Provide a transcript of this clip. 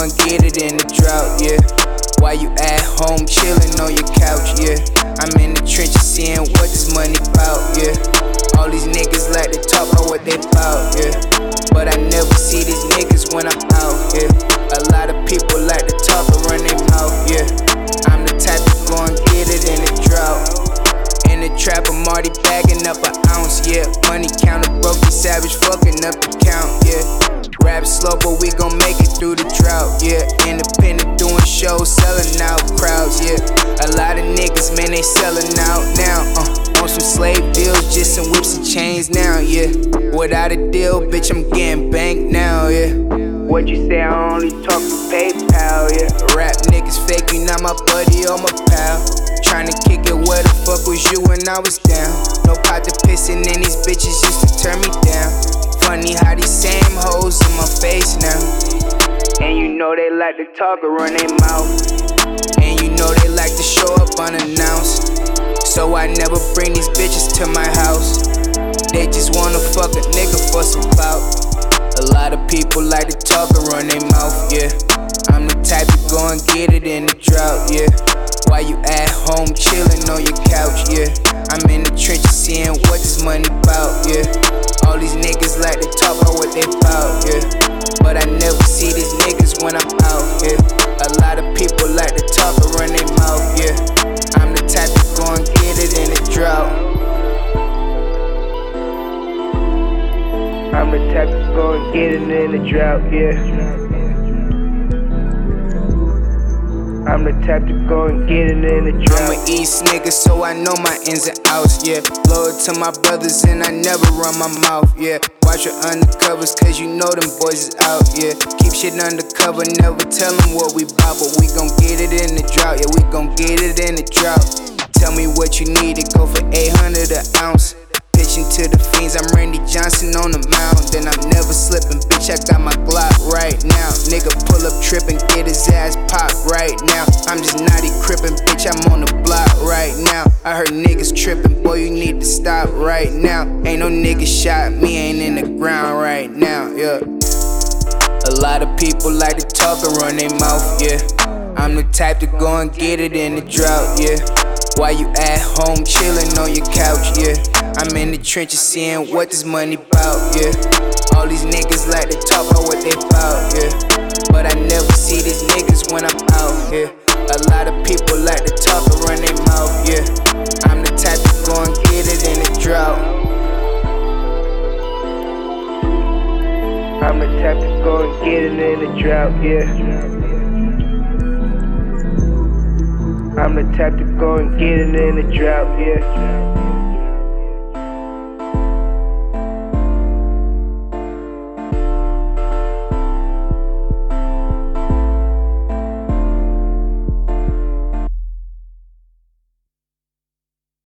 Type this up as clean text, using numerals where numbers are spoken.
go and get it in the drought, yeah. While you at home chillin' on your couch, yeah. I'm in the trenches seeing what this money bout, yeah. All these niggas like to talk about what they bout, yeah. But I never see these niggas when I'm out, yeah. A lot of people like to talk and run their mouth, yeah. I'm the type to go and get it in the drought. In the trap, I'm already bagging up an ounce, yeah. Money counter broken, savage, fucking up the count, yeah. Rap slow, but we gon' make it through the drought, yeah. Independent, doing shows, selling out crowds, yeah. A lot of niggas, man, they selling out now, on some slave deals, just some whips and chains now, yeah. Without a deal, bitch, I'm getting banked now, yeah. What you say, I only talk to PayPal, yeah. Rap niggas fake, you not my buddy or my pal. Tryna kick it, where the fuck was you when I was down? No pot to pissin' and these bitches used to turn me down. Funny how these same hoes in my face now. And you know they like to talk or run their mouth. And you know they like to show up unannounced. So I never bring these bitches to my house. They just wanna fuck a nigga for some clout. A lot of people like to talk or run their mouth, yeah. I'm the type to go and get it in the drought, yeah. While you at home chillin' on your couch, yeah. I'm in the trenches seeing what this money bout, yeah. All these niggas like to talk about what they bout, yeah. But I never see these niggas when I'm out, yeah. A lot of people like to talk and run their mouth, yeah. I'm the type to go and get it in the drought. I'm the type to go and get it in the drought, yeah. I'm the type to go and get it in the drought. I'm a East nigga, so I know my ins and outs, yeah. Loyal to my brothers and I never run my mouth, yeah. Watch your undercovers, cause you know them boys is out, yeah. Keep shit undercover, never tell them what we bout, but we gon' get it in the drought, yeah. We gon' get it in the drought. Tell me what you need, it go for 800 an ounce. Pitching to the fiends, I'm Randy Johnson on the mound. Then I'm never slipping, bitch, I got my Glock right now. Nigga pull up trippin', get his ass popped right now. I'm just naughty crippin', bitch, I'm on the block right now. I heard niggas trippin', boy, you need to stop right now. Ain't no nigga shot me, ain't in the ground right now, yeah. A lot of people like to talk and run their mouth, yeah. I'm the type to go and get it in the drought, yeah. While you at home chillin' on your couch, yeah. I'm in the trenches seeing what this money bout, yeah. All these niggas like to talk about what they bout, yeah. But I never see these niggas when I'm out, yeah. A lot of people like to talk and run their mouth, yeah. I'm the type to go and get it in the drought. I'm the type to go and get it in the drought, yeah. I'm the type to go and get it in the drought, yeah.